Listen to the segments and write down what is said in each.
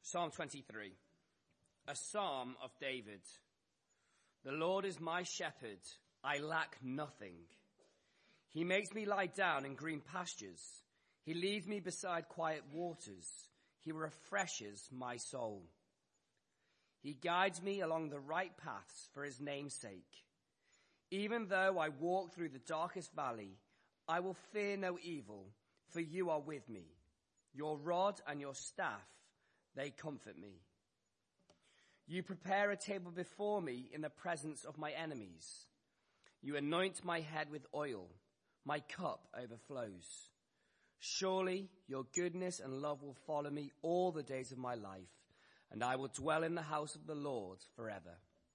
Psalm 23, a psalm of David. The Lord is my shepherd, I lack nothing. He makes me lie down in green pastures. He leads me beside quiet waters. He refreshes my soul. He guides me along the right paths for his name's sake. Even though I walk through the darkest valley, I will fear no evil, for you are with me. Your rod and your staff, they comfort me. You prepare a table before me in the presence of my enemies. You anoint my head with oil. My cup overflows. Surely your goodness and love will follow me all the days of my life, and I will dwell in the house of the Lord forever.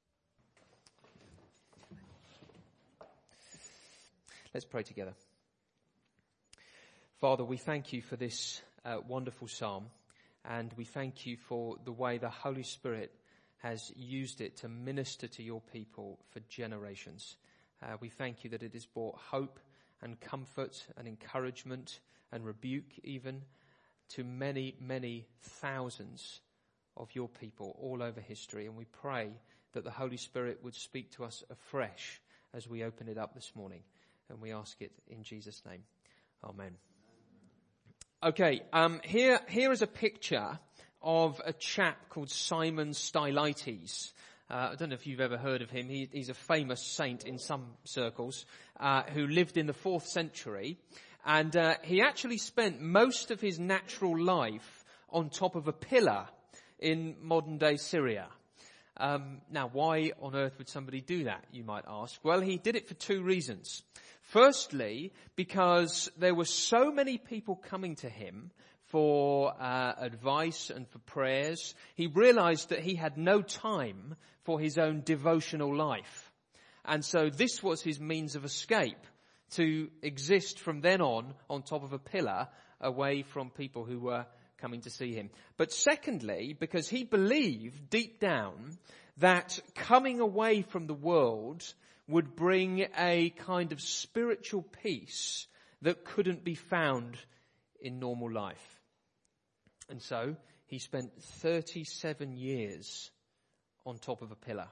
Let's pray together. Father, we thank you for this wonderful psalm, and we thank you for the way the Holy Spirit has used it to minister to your people for generations. We thank you that it has brought hope and comfort and encouragement and rebuke even to many, many thousands of your people all over history. And we pray that the Holy Spirit would speak to us afresh as we open it up this morning. And we ask it in Jesus' name. Amen. Okay, here is a picture of a chap called Simon Stylites. I don't know if you've ever heard of him. He's a famous saint in some circles who lived in the 4th century. And he actually spent most of his natural life on top of a pillar in modern-day Syria. Now, why on earth would somebody do that, you might ask? Well, he did it for 2 reasons. Firstly, because there were so many people coming to him for advice and for prayers, he realized that he had no time for his own devotional life. And so this was his means of escape, to exist from then on top of a pillar away from people who were coming to see him. But secondly, because he believed deep down that coming away from the world would bring a kind of spiritual peace that couldn't be found in normal life. And so he spent 37 years on top of a pillar.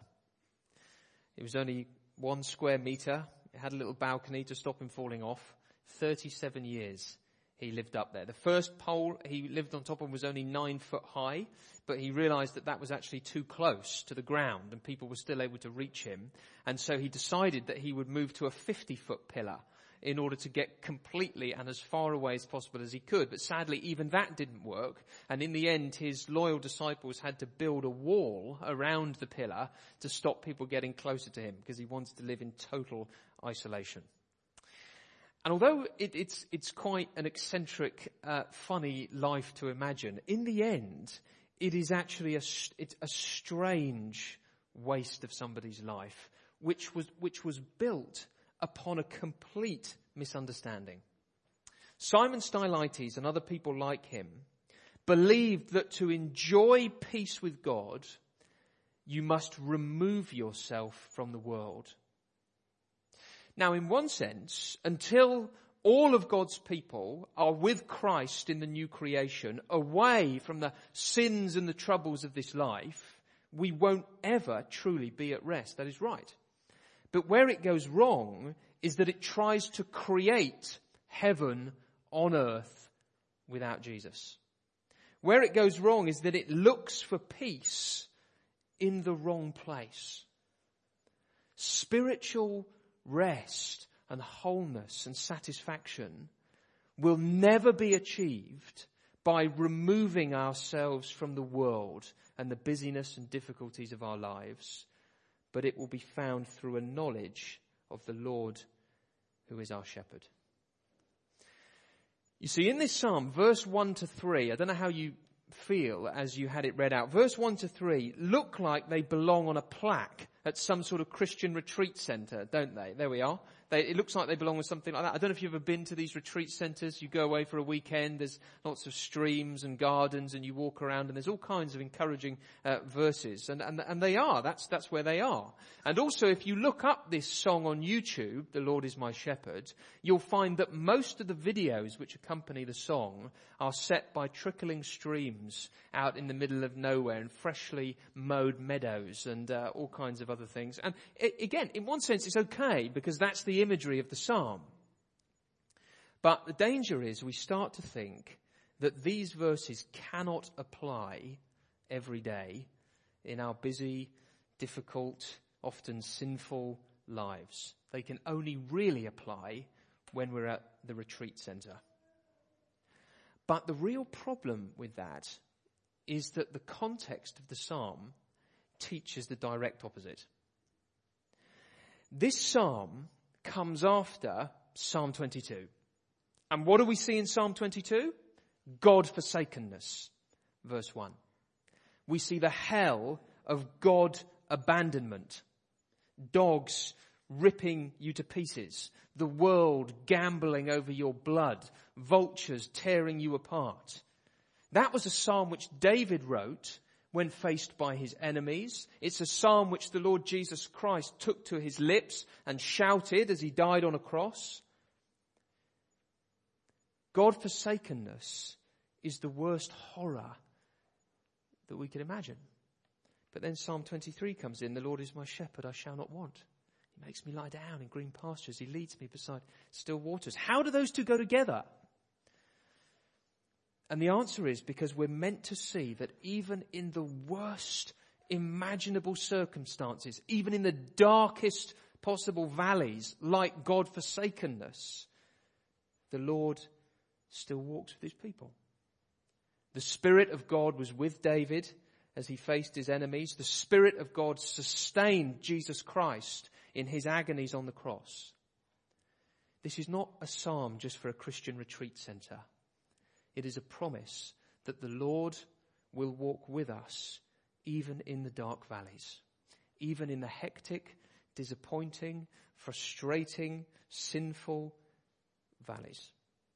It was only 1 square meter. It had a little balcony to stop him falling off. 37 years he lived up there. The first pole he lived on top of was only 9 foot high, but he realized that was actually too close to the ground and people were still able to reach him. And so he decided that he would move to a 50-foot pillar in order to get completely and as far away as possible as he could. But sadly, even that didn't work. And in the end, his loyal disciples had to build a wall around the pillar to stop people getting closer to him because he wanted to live in total isolation. And although it's quite an eccentric, funny life to imagine, in the end, it is actually it's a strange waste of somebody's life, which was built upon a complete misunderstanding. Simon Stylites and other people like him believed that to enjoy peace with God, you must remove yourself from the world. Now, in one sense, until all of God's people are with Christ in the new creation, away from the sins and the troubles of this life, we won't ever truly be at rest. That is right. But where it goes wrong is that it tries to create heaven on earth without Jesus. Where it goes wrong is that it looks for peace in the wrong place. Spiritual rest and wholeness and satisfaction will never be achieved by removing ourselves from the world and the busyness and difficulties of our lives, but it will be found through a knowledge of the Lord who is our shepherd. You see, in this psalm, verse 1 to 3, I don't know how you feel as you had it read out. Verse 1 to 3 look like they belong on a plaque at some sort of Christian retreat centre, don't they? There we are. It looks like they belong with something like that. I don't know if you've ever been to these retreat centres. You go away for a weekend. There's lots of streams and gardens, and you walk around, and there's all kinds of encouraging verses. And they are. That's where they are. And also, if you look up this song on YouTube, "The Lord is My Shepherd," you'll find that most of the videos which accompany the song are set by trickling streams out in the middle of nowhere and freshly mowed meadows and all kinds of other things. And again, in one sense, it's okay because that's the imagery of the psalm. But the danger is we start to think that these verses cannot apply every day in our busy, difficult, often sinful lives. They can only really apply when we're at the retreat centre. But the real problem with that is that the context of the psalm teaches the direct opposite. This psalm comes after Psalm 22. And what do we see in Psalm 22? God-forsakenness, verse 1. We see the hell of God abandonment. Dogs ripping you to pieces. The world gambling over your blood. Vultures tearing you apart. That was a psalm which David wrote when faced by his enemies. It's a psalm which the Lord Jesus Christ took to his lips and shouted as he died on a cross. God-forsakenness is the worst horror that we can imagine. But then Psalm 23 comes in. "The Lord is my shepherd, I shall not want. He makes me lie down in green pastures. He leads me beside still waters." How do those two go together? And the answer is because we're meant to see that even in the worst imaginable circumstances, even in the darkest possible valleys, like God-forsakenness, the Lord still walks with his people. The Spirit of God was with David as he faced his enemies. The Spirit of God sustained Jesus Christ in his agonies on the cross. This is not a psalm just for a Christian retreat centre. It is a promise that the Lord will walk with us even in the dark valleys, even in the hectic, disappointing, frustrating, sinful valleys.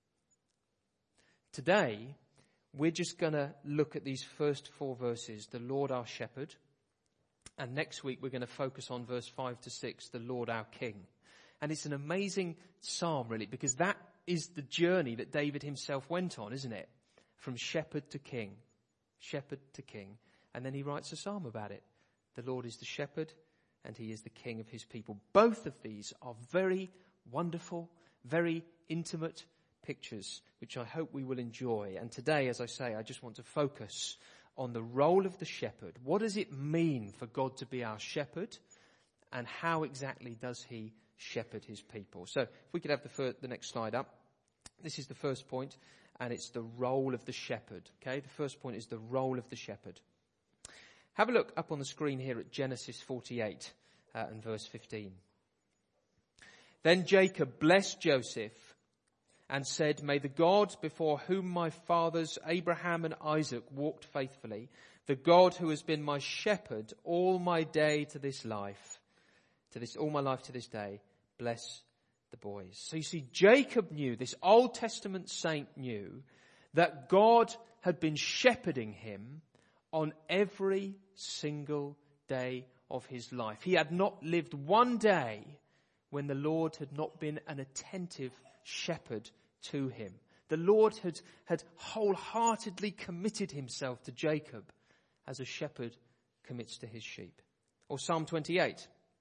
Today, we're just going to look at these first 4 verses, "The Lord our shepherd." And next week, we're going to focus on verse 5 to 6, "The Lord our King." And it's an amazing psalm, really, because that is the journey that David himself went on, isn't it? From shepherd to king. And then he writes a psalm about it. The Lord is the shepherd and he is the king of his people. Both of these are very wonderful, very intimate pictures, which I hope we will enjoy. And today, as I say, I just want to focus on the role of the shepherd. What does it mean for God to be our shepherd? And how exactly does he shepherd his people? So if we could have the next slide up. This is the first point, and it's the role of the shepherd. Okay, the first point is the role of the shepherd. Have a look up on the screen here at Genesis 48 and verse 15. "Then Jacob blessed Joseph and said, 'May the God before whom my fathers Abraham and Isaac walked faithfully, the God who has been my shepherd all my day to this life, all my life to this day, bless the boys.'" So you see, Jacob knew, this Old Testament saint knew, that God had been shepherding him on every single day of his life. He had not lived one day when the Lord had not been an attentive shepherd to him. The Lord had wholeheartedly committed himself to Jacob as a shepherd commits to his sheep. Or Psalm 28.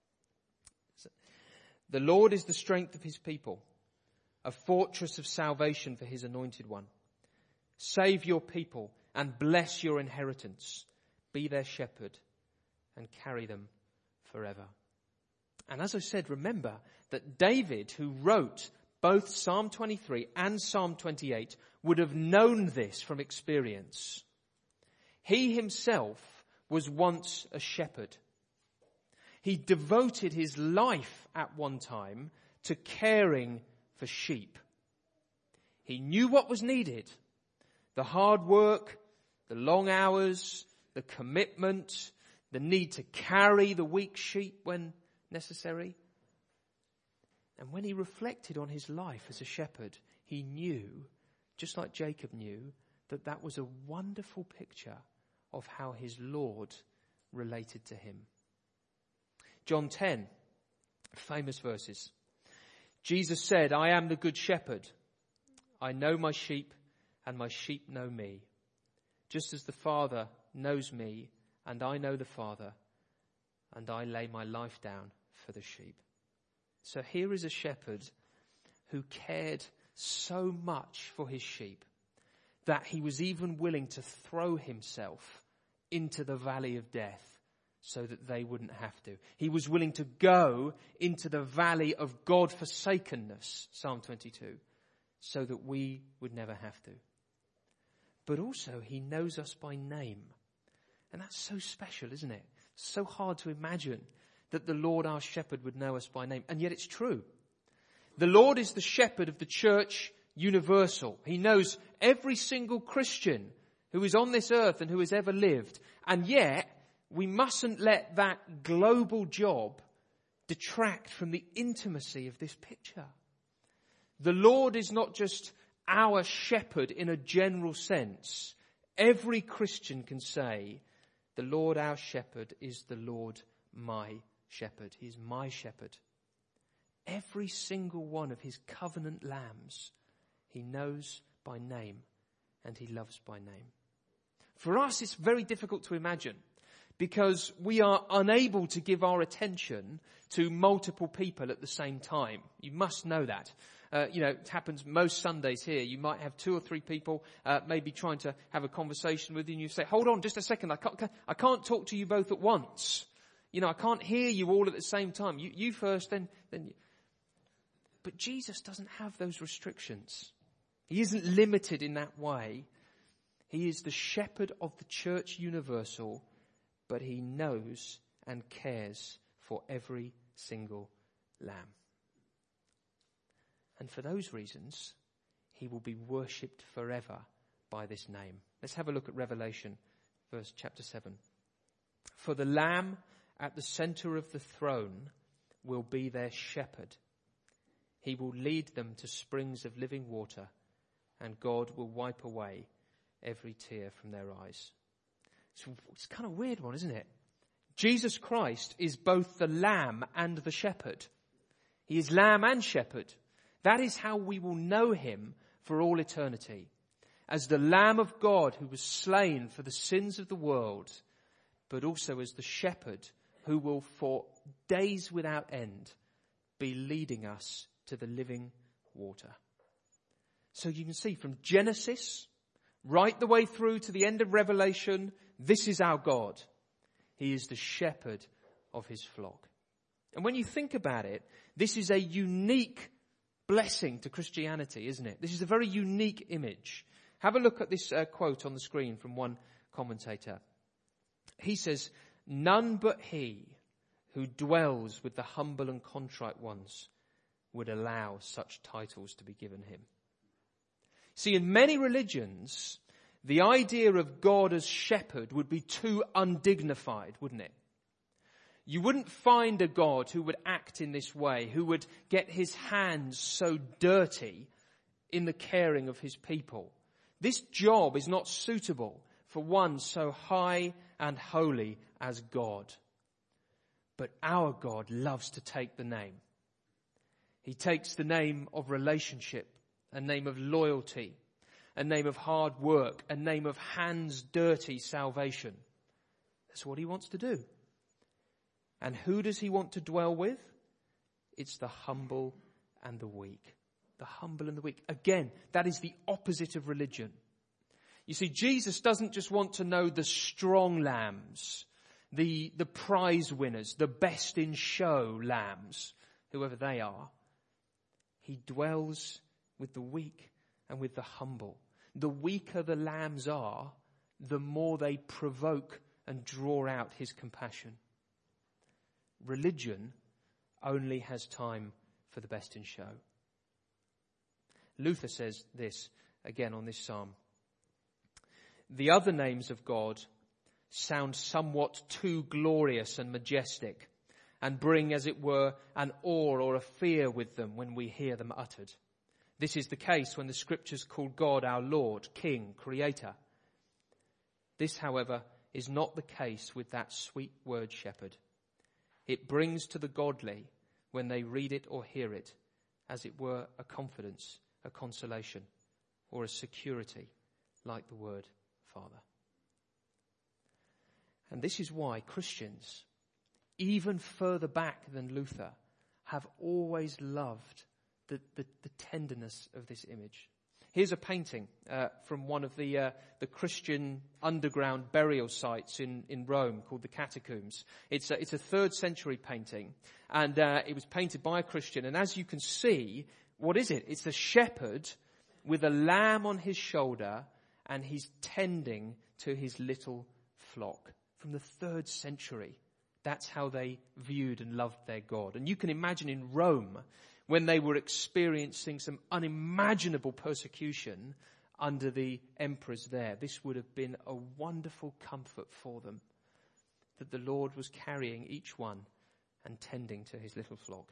"The Lord is the strength of his people, a fortress of salvation for his anointed one. Save your people and bless your inheritance. Be their shepherd and carry them forever." And as I said, remember that David, who wrote both Psalm 23 and Psalm 28, would have known this from experience. He himself was once a shepherd. He devoted his life at one time to caring for sheep. He knew what was needed: the hard work, the long hours, the commitment, the need to carry the weak sheep when necessary. And when he reflected on his life as a shepherd, he knew, just like Jacob knew, that that was a wonderful picture of how his Lord related to him. John 10, famous verses. Jesus said, "I am the good shepherd. I know my sheep, and my sheep know me. Just as the Father knows me, and I know the Father, and I lay my life down for the sheep." So here is a shepherd who cared so much for his sheep that he was even willing to throw himself into the valley of death so that they wouldn't have to. He was willing to go into the valley of God-forsakenness, Psalm 22, so that we would never have to. But also he knows us by name. And that's so special, isn't it? So hard to imagine that the Lord our shepherd would know us by name. And yet it's true. The Lord is the shepherd of the church universal. He knows every single Christian who is on this earth and who has ever lived. And yet we mustn't let that global job detract from the intimacy of this picture. The Lord is not just our shepherd in a general sense. Every Christian can say, "The Lord our shepherd is the Lord my shepherd." He is my shepherd. Every single one of his covenant lambs he knows by name and he loves by name. For us, it's very difficult to imagine because we are unable to give our attention to multiple people at the same time. You must know that. It happens most Sundays here. You might have 2 or 3 people maybe trying to have a conversation with you, and you say, "Hold on just a second, I can't talk to you both at once. I can't hear you all at the same time. You first, then you." But Jesus doesn't have those restrictions. He isn't limited in that way. He is the shepherd of the church universal, but he knows and cares for every single lamb. And for those reasons, he will be worshipped forever by this name. Let's have a look at Revelation, chapter 7. "For the Lamb at the center of the throne will be their shepherd. He will lead them to springs of living water, and God will wipe away every tear from their eyes." It's kind of a weird one, isn't it? Jesus Christ is both the Lamb and the shepherd. He is Lamb and shepherd. That is how we will know him for all eternity. As the Lamb of God who was slain for the sins of the world, but also as the shepherd who will for days without end be leading us to the living water. So you can see from Genesis right the way through to the end of Revelation, this is our God. He is the shepherd of his flock. And when you think about it, this is a unique blessing to Christianity, isn't it? This is a very unique image. Have a look at this quote on the screen from one commentator. He says, "None but he who dwells with the humble and contrite ones would allow such titles to be given him." See, in many religions, the idea of God as shepherd would be too undignified, wouldn't it? You wouldn't find a God who would act in this way, who would get his hands so dirty in the caring of his people. This job is not suitable for one so high and holy as God. But our God loves to take the name. He takes the name of relationship, a name of loyalty, a name of hard work, a name of hands dirty salvation. That's what he wants to do. And who does he want to dwell with? It's the humble and the weak. The humble and the weak. Again, that is the opposite of religion. You see, Jesus doesn't just want to know the strong lambs, the prize winners, the best in show lambs, whoever they are. He dwells with the weak and with the humble. The weaker the lambs are, the more they provoke and draw out his compassion. Religion only has time for the best in show. Luther says this again on this psalm. "The other names of God sound somewhat too glorious and majestic, and bring, as it were, an awe or a fear with them when we hear them uttered. This is the case when the Scriptures call God our Lord, King, Creator. This, however, is not the case with that sweet word shepherd. It brings to the godly, when they read it or hear it, as it were, a confidence, a consolation, or a security, like the word Father. And this is why Christians, even further back than Luther, have always loved the tenderness of this image. Here's a painting from one of the Christian underground burial sites in Rome called the Catacombs. It's a 3rd century painting, and it was painted by a Christian. And as you can see, what is it? It's a shepherd with a lamb on his shoulder, and he's tending to his little flock. From the 3rd century, that's how they viewed and loved their God. And you can imagine in Rome, when they were experiencing some unimaginable persecution under the emperors there, this would have been a wonderful comfort for them, that the Lord was carrying each one and tending to his little flock.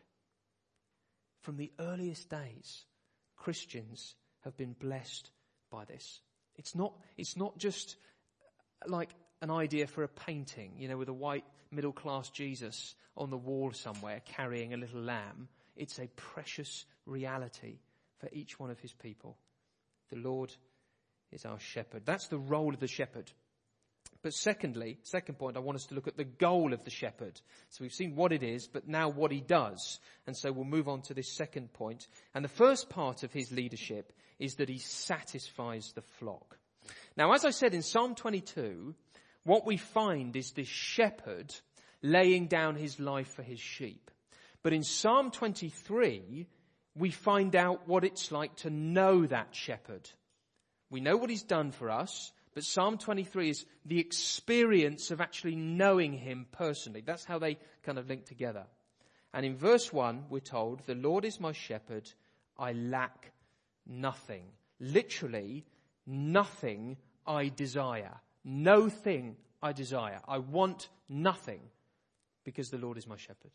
From the earliest days, Christians have been blessed by this. It's not just like an idea for a painting, with a white middle-class Jesus on the wall somewhere carrying a little lamb. It's a precious reality for each one of his people. The Lord is our shepherd. That's the role of the shepherd. But second point, I want us to look at the goal of the shepherd. So we've seen what it is, but now what he does. And so we'll move on to this second point. And the first part of his leadership is that he satisfies the flock. Now, as I said in Psalm 22, what we find is this shepherd laying down his life for his sheep. But in Psalm 23, we find out what it's like to know that shepherd. We know what he's done for us, but Psalm 23 is the experience of actually knowing him personally. That's how they kind of link together. And in verse 1, we're told, "The Lord is my shepherd, I lack nothing." Literally, nothing I desire. No thing I desire. I want nothing because the Lord is my shepherd.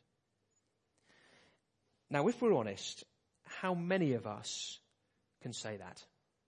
Now, if we're honest, how many of us can say that?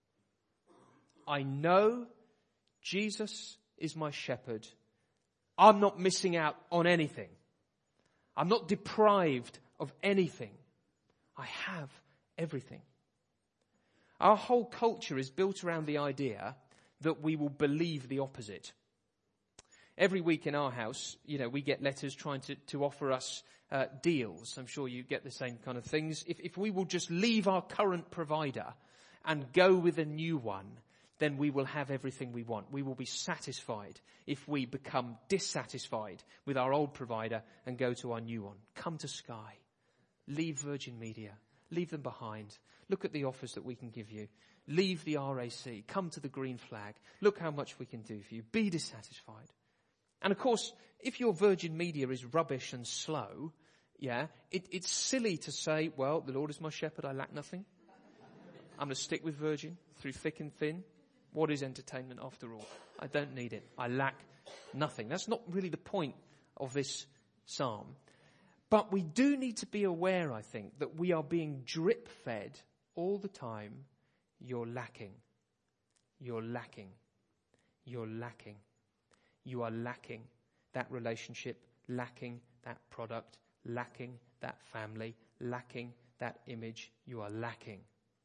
I know Jesus is my shepherd. I'm not missing out on anything. I'm not deprived of anything. I have everything. Our whole culture is built around the idea that we will believe the opposite. Every week in our house, we get letters trying to offer us deals. I'm sure you get the same kind of things. If we will just leave our current provider and go with a new one, then we will have everything we want. We will be satisfied if we become dissatisfied with our old provider and go to our new one. Come to Sky. Leave Virgin Media. Leave them behind. Look at the offers that we can give you. Leave the RAC. Come to the Green Flag. Look how much we can do for you. Be dissatisfied. And of course, if your Virgin Media is rubbish and slow, it's silly to say, well, the Lord is my shepherd, I lack nothing. I'm going to stick with Virgin through thick and thin. What is entertainment after all? I don't need it. I lack nothing. That's not really the point of this psalm. But we do need to be aware, I think, that we are being drip-fed all the time. You're lacking. You're lacking. You're lacking. You are lacking that relationship, lacking that product, lacking that family, lacking that image. You are lacking.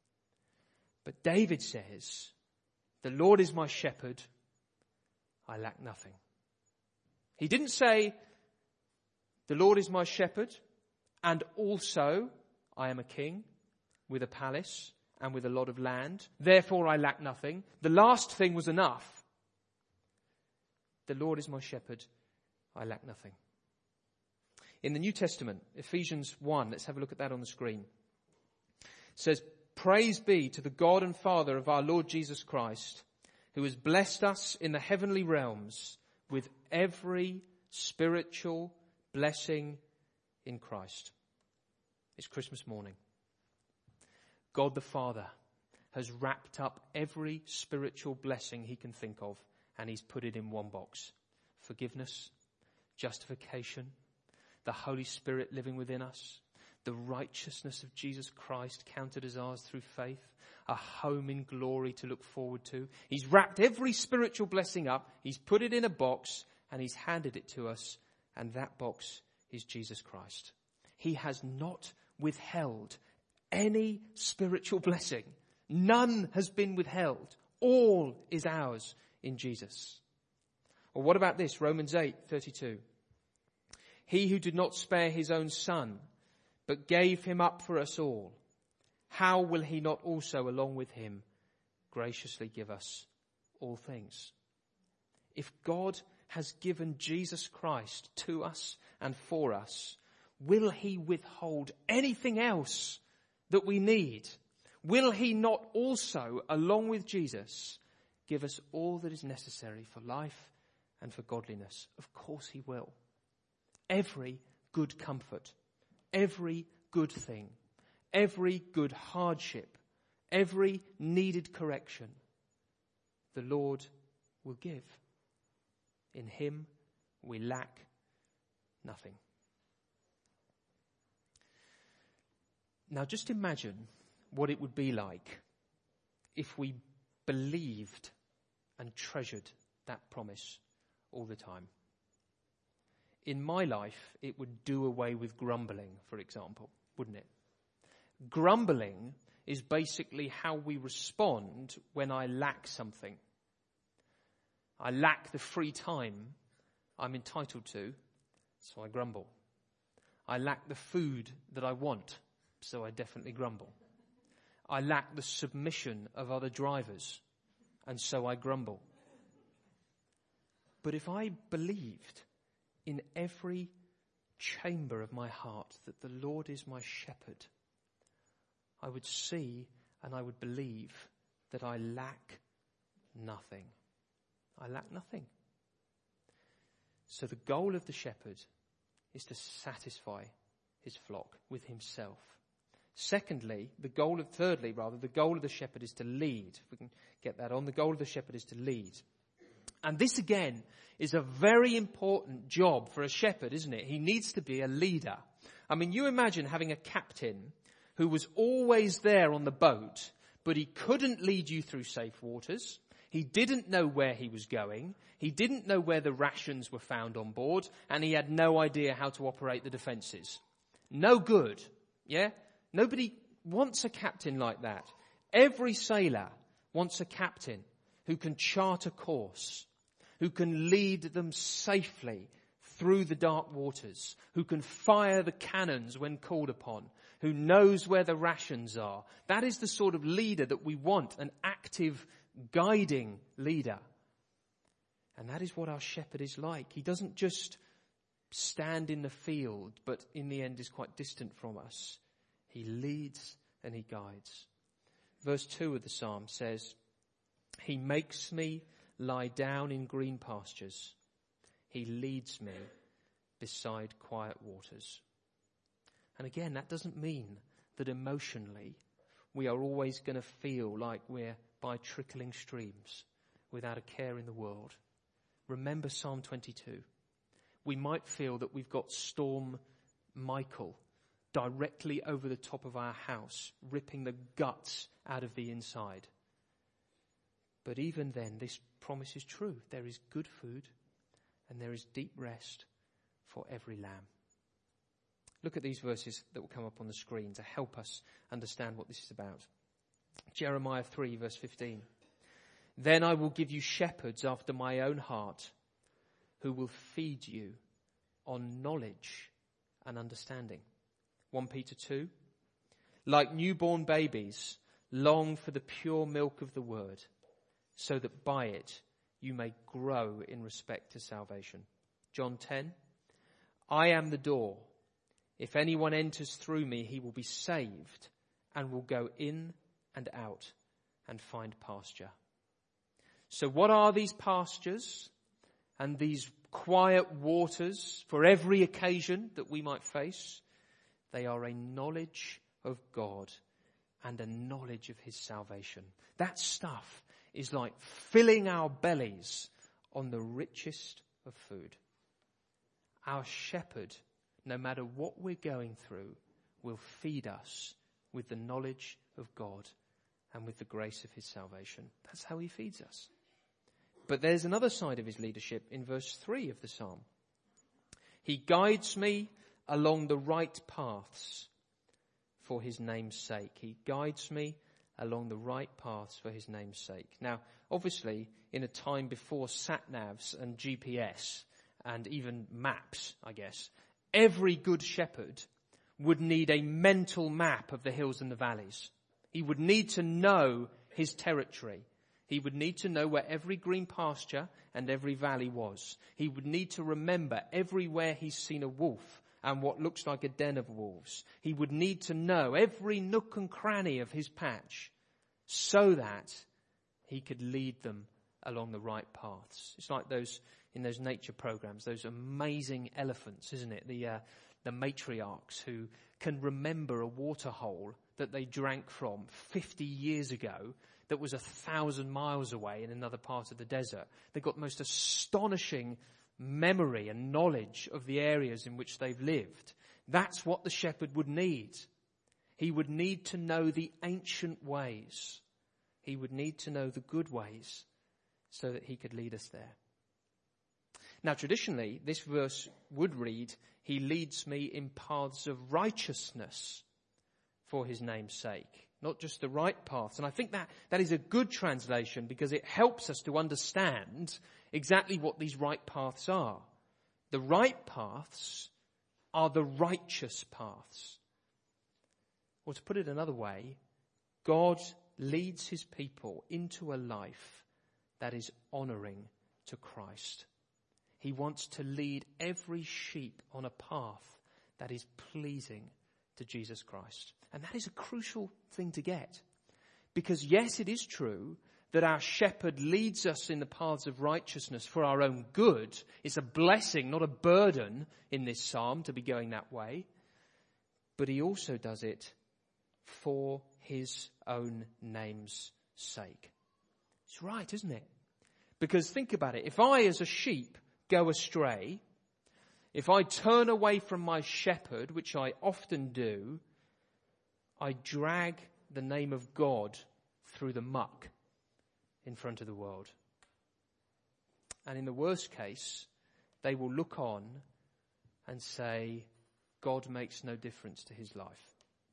But David says, the Lord is my shepherd, I lack nothing. He didn't say, the Lord is my shepherd, and also I am a king with a palace and with a lot of land. Therefore I lack nothing. The last thing was enough. The Lord is my shepherd, I lack nothing. In the New Testament, Ephesians 1, let's have a look at that on the screen. It says, "Praise be to the God and Father of our Lord Jesus Christ, who has blessed us in the heavenly realms with every spiritual blessing in Christ." It's Christmas morning. God the Father has wrapped up every spiritual blessing he can think of, and he's put it in one box. Forgiveness, justification, the Holy Spirit living within us, the righteousness of Jesus Christ counted as ours through faith, a home in glory to look forward to. He's wrapped every spiritual blessing up, he's put it in a box, and he's handed it to us, and that box is Jesus Christ. He has not withheld any spiritual blessing. None has been withheld. All is ours in Jesus. Or what about this? Romans 8:32. He who did not spare his own son, but gave him up for us all, how will he not also, along with him, graciously give us all things? If God has given Jesus Christ to us and for us, will he withhold anything else that we need? Will he not also, along with Jesus, give us all that is necessary for life and for godliness? Of course he will. Every good comfort, every good thing, every good hardship, every needed correction, the Lord will give. In him we lack nothing. Now just imagine what it would be like if we believed and treasured that promise all the time. In my life, it would do away with grumbling, for example, wouldn't it? Grumbling is basically how we respond when I lack something. I lack the free time I'm entitled to, so I grumble. I lack the food that I want, so I definitely grumble. I lack the submission of other drivers, and so I grumble. But if I believed in every chamber of my heart that the Lord is my shepherd, I would see and I would believe that I lack nothing. I lack nothing. So the goal of the shepherd is to satisfy his flock with himself. Thirdly, the goal of the shepherd is to lead. If we can get that on, the goal of the shepherd is to lead. And this again is a very important job for a shepherd, isn't it? He needs to be a leader. I mean, you imagine having a captain who was always there on the boat, but he couldn't lead you through safe waters. He didn't know where he was going. He didn't know where the rations were found on board, and he had no idea how to operate the defences. No good, yeah? Nobody wants a captain like that. Every sailor wants a captain who can chart a course, who can lead them safely through the dark waters, who can fire the cannons when called upon, who knows where the rations are. That is the sort of leader that we want, an active, guiding leader. And that is what our shepherd is like. He doesn't just stand in the field, but in the end is quite distant from us. He leads and he guides. Verse 2 of the psalm says, He makes me lie down in green pastures. He leads me beside quiet waters. And again, that doesn't mean that emotionally we are always going to feel like we're by trickling streams without a care in the world. Remember Psalm 22. We might feel that we've got Storm Michael directly over the top of our house, ripping the guts out of the inside. But even then, this promise is true. There is good food and there is deep rest for every lamb. Look at these verses that will come up on the screen to help us understand what this is about. Jeremiah 3 verse 15. Then I will give you shepherds after my own heart who will feed you on knowledge and understanding. 1 Peter 2. Like newborn babies, long for the pure milk of the word, so that by it you may grow in respect to salvation. John 10. I am the door. If anyone enters through me, he will be saved and will go in and out and find pasture. So what are these pastures and these quiet waters for every occasion that we might face? They are a knowledge of God and a knowledge of his salvation. That stuff is like filling our bellies on the richest of food. Our shepherd no matter what we're going through, will feed us with the knowledge of God and with the grace of his salvation. That's how he feeds us. But there's another side of his leadership in verse 3 of the psalm. He guides me along the right paths for his name's sake. He guides me along the right paths for his name's sake. Now, obviously, in a time before sat-navs and GPS and even maps, I guess, every good shepherd would need a mental map of the hills and the valleys. He would need to know his territory. He would need to know where every green pasture and every valley was. He would need to remember everywhere he's seen a wolf and what looks like a den of wolves. He would need to know every nook and cranny of his patch so that he could lead them along the right paths. It's like those in those nature programs, those amazing elephants, isn't it? The matriarchs who can remember a water hole that they drank from 50 years ago that was 1,000 miles away in another part of the desert. They've got the most astonishing memory and knowledge of the areas in which they've lived. That's what the shepherd would need. He would need to know the ancient ways. He would need to know the good ways so that he could lead us there. Now, traditionally, this verse would read, he leads me in paths of righteousness for his name's sake. Not just the right paths. And I think that is a good translation because it helps us to understand exactly what these right paths are. The right paths are the righteous paths. Or to put it another way, God leads his people into a life that is honouring to Christ. He wants to lead every sheep on a path that is pleasing to Jesus Christ. And that is a crucial thing to get. Because yes, it is true that our shepherd leads us in the paths of righteousness for our own good. It's a blessing, not a burden in this psalm to be going that way. But he also does it for his own name's sake. It's right, isn't it? Because think about it. If I as a sheep go astray, if I turn away from my shepherd, which I often do, I drag the name of God through the muck in front of the world. And in the worst case, they will look on and say, God makes no difference to his life.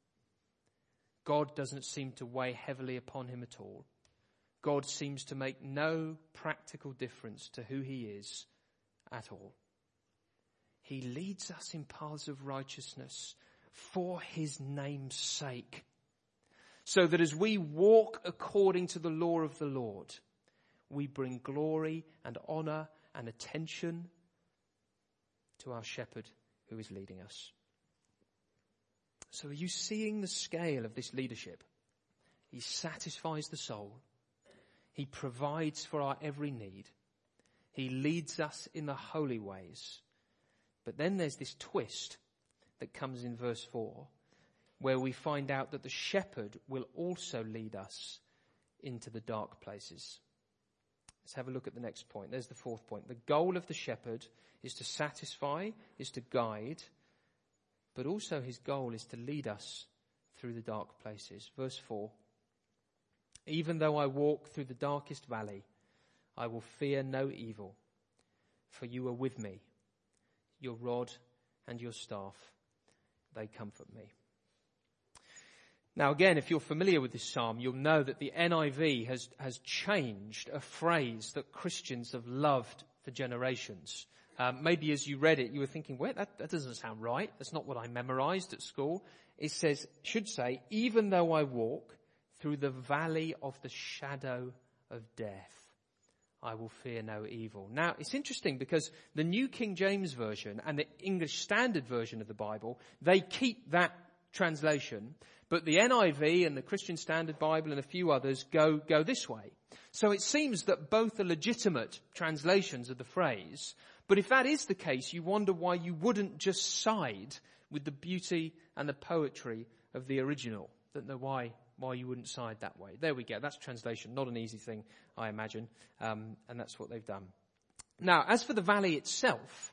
God doesn't seem to weigh heavily upon him at all. God seems to make no practical difference to who he is at all. He leads us in paths of righteousness for his name's sake, so that as we walk according to the law of the Lord, we bring glory and honour and attention to our shepherd who is leading us. So are you seeing the scale of this leadership? He satisfies the soul. He provides for our every need. He leads us in the holy ways. But then there's this twist that comes in verse 4, where we find out that the shepherd will also lead us into the dark places. Let's have a look at the next point. There's the fourth point. The goal of the shepherd is to satisfy, is to guide, but also his goal is to lead us through the dark places. Verse 4, even though I walk through the darkest valley, I will fear no evil, for you are with me. Your rod and your staff, they comfort me. Now again, if you're familiar with this psalm, you'll know that the NIV has changed a phrase that Christians have loved for generations. Maybe as you read it, you were thinking, wait, that doesn't sound right. That's not what I memorized at school. It should say, even though I walk through the valley of the shadow of death, I will fear no evil. Now, it's interesting because the New King James Version and the English Standard Version of the Bible, they keep that translation, but the NIV and the Christian Standard Bible and a few others go this way. So it seems that both are legitimate translations of the phrase, but if that is the case, you wonder why you wouldn't just side with the beauty and the poetry of the original. Don't know why you wouldn't side that way. There we go. That's translation. Not an easy thing, I imagine. And that's what they've done. Now, as for the valley itself,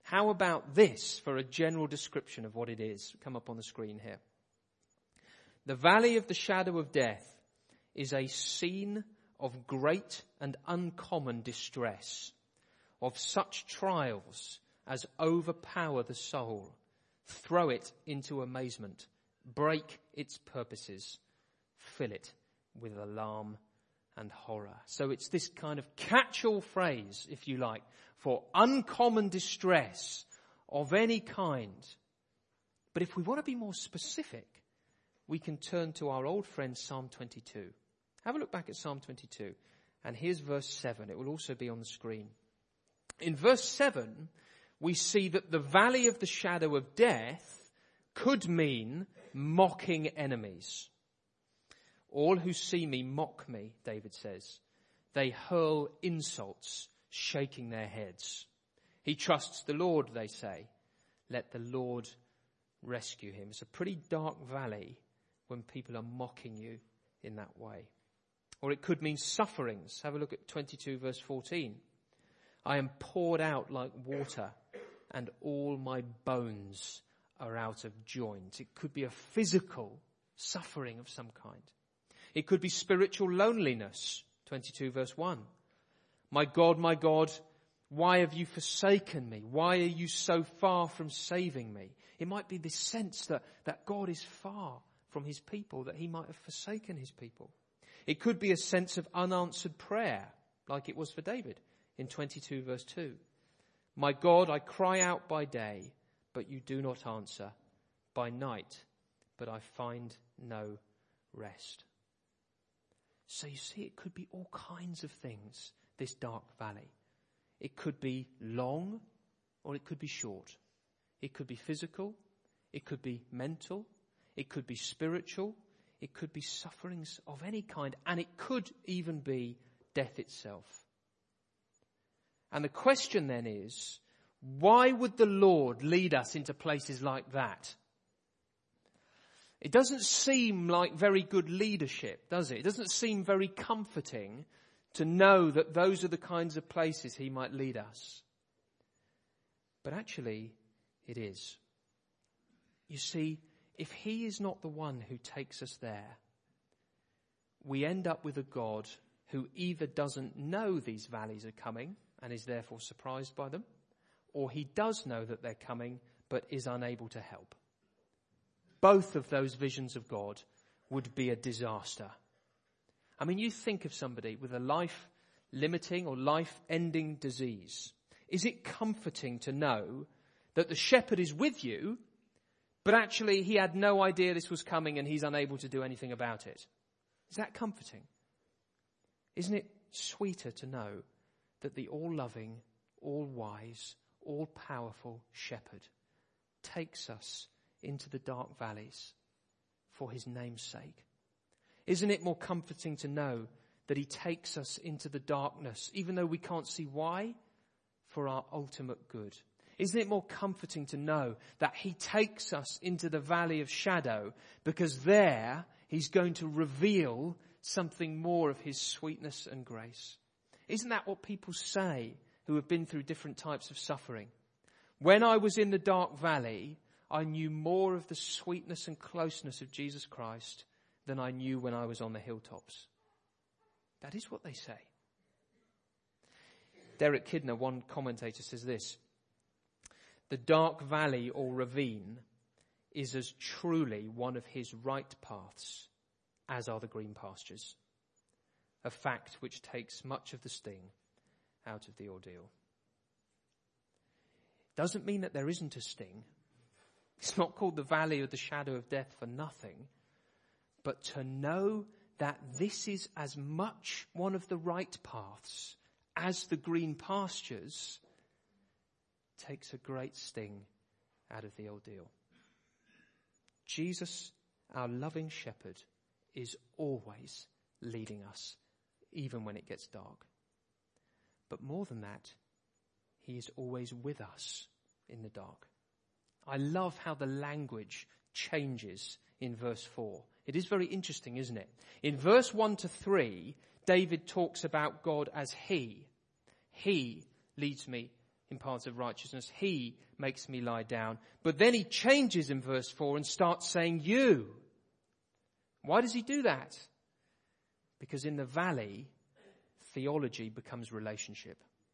How about this for a general description of what it is? Come up on the screen here. The valley of the shadow of death is a scene of great and uncommon distress, of such trials as overpower the soul, throw it into amazement, break its purposes, fill it with alarm and horror. So it's this kind of catch-all phrase, if you like, for uncommon distress of any kind. But if we want to be more specific, we can turn to our old friend Psalm 22. Have a look back at Psalm 22. And here's verse 7. It will also be on the screen. In verse 7, we see that the valley of the shadow of death could mean mocking enemies. All who see me mock me, David says. They hurl insults, shaking their heads. He trusts the Lord, they say. Let the Lord rescue him. It's a pretty dark valley when people are mocking you in that way. Or it could mean sufferings. Have a look at 22 verse 14. I am poured out like water, and all my bones are out of joint. It could be a physical suffering of some kind. It could be spiritual loneliness. 22 verse 1. My God, why have you forsaken me? Why are you so far from saving me? It might be this sense that God is far from his people, that he might have forsaken his people. It could be a sense of unanswered prayer, like it was for David in 22 verse 2. My God, I cry out by day, but you do not answer. By night, but I find no rest. So you see, it could be all kinds of things, this dark valley. It could be long, or it could be short. It could be physical. It could be mental. It could be spiritual. It could be sufferings of any kind. And it could even be death itself. And the question then is, why would the Lord lead us into places like that? It doesn't seem like very good leadership, does it? It doesn't seem very comforting to know that those are the kinds of places he might lead us. But actually, it is. You see, if he is not the one who takes us there, we end up with a God who either doesn't know these valleys are coming and is therefore surprised by them, or he does know that they're coming but is unable to help. Both of those visions of God would be a disaster. I mean, you think of somebody with a life-limiting or life-ending disease. Is it comforting to know that the shepherd is with you, but actually he had no idea this was coming and he's unable to do anything about it? Is that comforting? Isn't it sweeter to know that the all-loving, all-wise, all-powerful shepherd takes us into the dark valleys for his name's sake? Isn't it more comforting to know that he takes us into the darkness, even though we can't see why, for our ultimate good? Isn't it more comforting to know that he takes us into the valley of shadow because there he's going to reveal something more of his sweetness and grace? Isn't that what people say who have been through different types of suffering? When I was in the dark valley, I knew more of the sweetness and closeness of Jesus Christ than I knew when I was on the hilltops. That is what they say. Derek Kidner, one commentator, says this: the dark valley or ravine is as truly one of his right paths as are the green pastures, a fact which takes much of the sting out of the ordeal. Doesn't mean that there isn't a sting. It's not called the valley of the shadow of death for nothing. But to know that this is as much one of the right paths as the green pastures takes a great sting out of the ordeal. Jesus, our loving shepherd, is always leading us, even when it gets dark. But more than that, he is always with us in the dark. I love how the language changes in verse 4. It is very interesting, isn't it? In verse 1 to 3, David talks about God as he. He leads me in paths of righteousness. He makes me lie down. But then he changes in verse 4 and starts saying you. Why does he do that? Because in the valley, theology becomes relationship.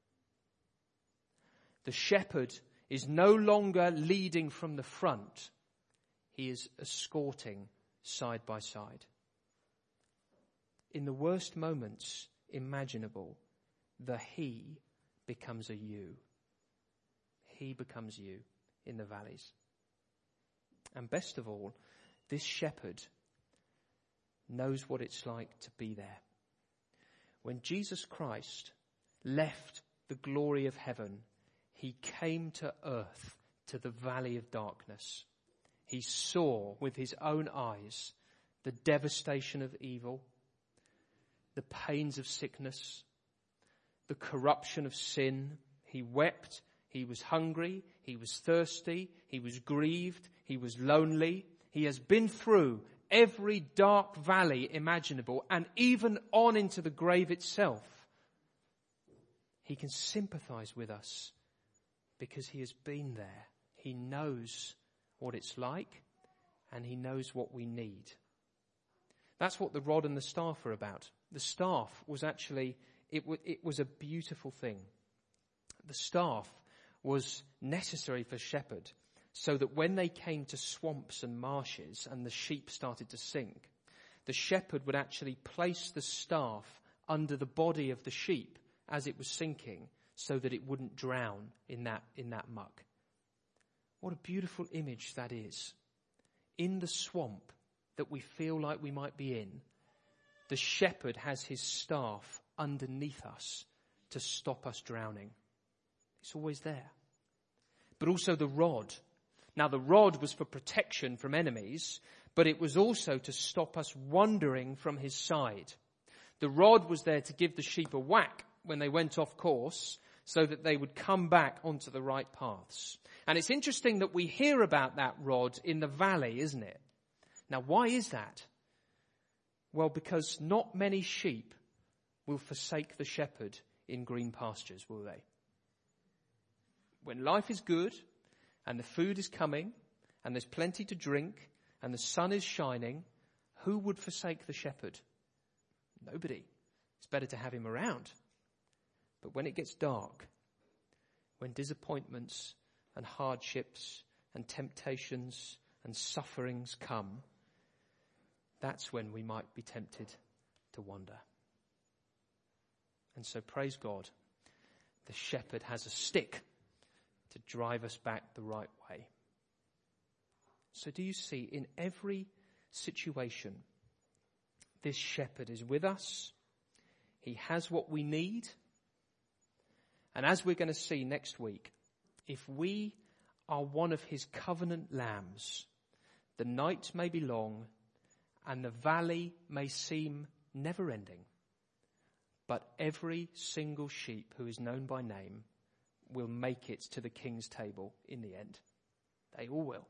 The shepherd is no longer leading from the front. He is escorting side by side. In the worst moments imaginable, the he becomes a you. He becomes you in the valleys. And best of all, this shepherd knows what it's like to be there. When Jesus Christ left the glory of heaven, he came to earth, to the valley of darkness. He saw with his own eyes the devastation of evil, the pains of sickness, the corruption of sin. He wept, he was hungry, he was thirsty, he was grieved, he was lonely. He has been through every dark valley imaginable and even on into the grave itself. He can sympathize with us because he has been there. He knows what it's like and he knows what we need. That's what the rod and the staff are about. The staff was actually, it was a beautiful thing. The staff was necessary for shepherd so that when they came to swamps and marshes and the sheep started to sink, the shepherd would actually place the staff under the body of the sheep as it was sinking so that it wouldn't drown in that muck. What a beautiful image that is. In the swamp that we feel like we might be in, the shepherd has his staff underneath us to stop us drowning. It's always there. But also the rod. Now the rod was for protection from enemies, but it was also to stop us wandering from his side. The rod was there to give the sheep a whack when they went off course so that they would come back onto the right paths. And it's interesting that we hear about that rod in the valley, isn't it? Now why is that? Well, because not many sheep will forsake the shepherd in green pastures, will they? When life is good and the food is coming and there's plenty to drink and the sun is shining, who would forsake the shepherd? Nobody. It's better to have him around. But when it gets dark, when disappointments and hardships and temptations and sufferings come, that's when we might be tempted to wander. And so praise God, the shepherd has a stick to drive us back the right way. So do you see, in every situation, this shepherd is with us. He has what we need. And as we're going to see next week, if we are one of his covenant lambs, the night may be long and the valley may seem never ending, but every single sheep who is known by name will make it to the king's table in the end. They all will.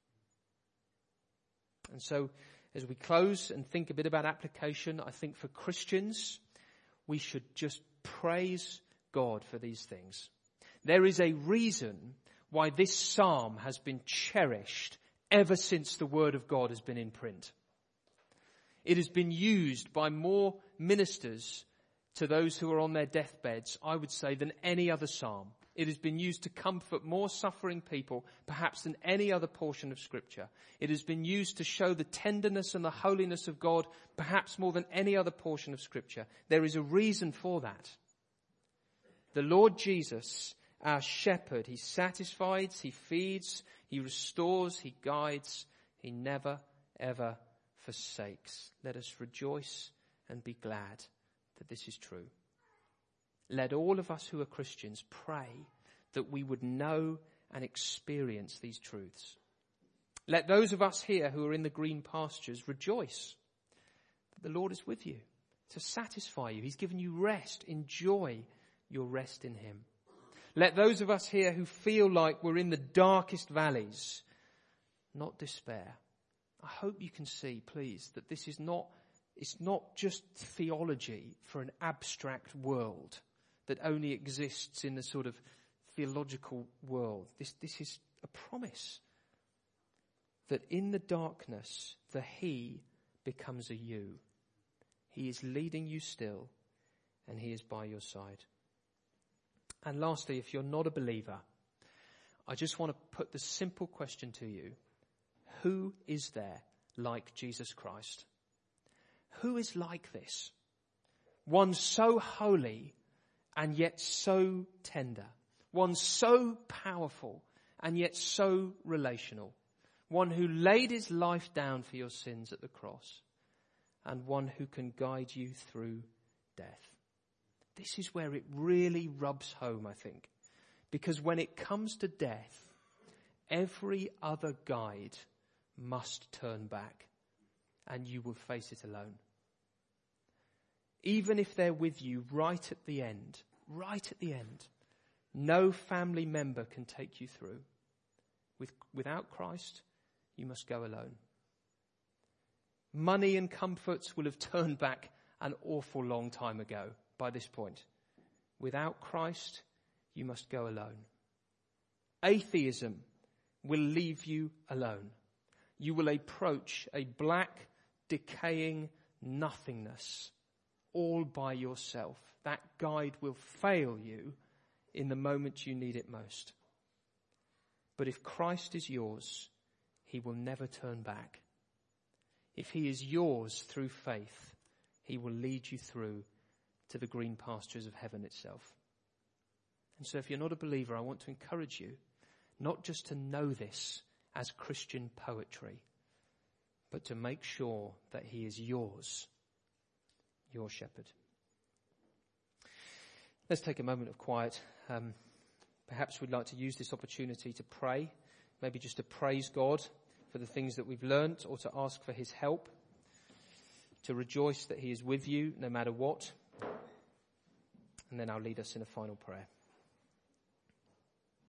And so as we close and think a bit about application, I think for Christians, we should just praise God for these things. There is a reason why this psalm has been cherished ever since the word of God has been in print. It has been used by more ministers to those who are on their deathbeds, I would say, than any other psalm. It has been used to comfort more suffering people, perhaps than any other portion of Scripture. It has been used to show the tenderness and the holiness of God, perhaps more than any other portion of Scripture. There is a reason for that. The Lord Jesus, our shepherd, he satisfies, he feeds, he restores, he guides, he never, ever forsakes. Let us rejoice and be glad that this is true. Let all of us who are Christians pray that we would know and experience these truths. Let those of us here who are in the green pastures rejoice that the Lord is with you to satisfy you. He's given you rest. Enjoy your rest in him. Let those of us here who feel like we're in the darkest valleys not despair. I hope you can see, please, that this is it's not just theology for an abstract world that only exists in the sort of theological world. This is a promise that in the darkness, the he becomes a you. He is leading you still, and he is by your side. And lastly, if you're not a believer, I just want to put the simple question to you. Who is there like Jesus Christ? Who is like this? One so holy and yet so tender. One so powerful and yet so relational. One who laid his life down for your sins at the cross. And one who can guide you through death. This is where it really rubs home, I think. Because when it comes to death, every other guide must turn back. And you will face it alone. Even if they're with you right at the end, no family member can take you through. Without Christ, you must go alone. Money and comforts will have turned back an awful long time ago by this point. Without Christ, you must go alone. Atheism will leave you alone. You will approach a black, decaying nothingness all by yourself. That guide will fail you in the moment you need it most. But if Christ is yours, he will never turn back. If he is yours through faith, he will lead you through to the green pastures of heaven itself. And so if you're not a believer, I want to encourage you not just to know this as Christian poetry, but to make sure that he is yours, your shepherd. Let's take a moment of quiet. Perhaps we'd like to use this opportunity to pray, maybe just to praise God for the things that we've learnt, or to ask for his help, to rejoice that he is with you no matter what. And then I'll lead us in a final prayer.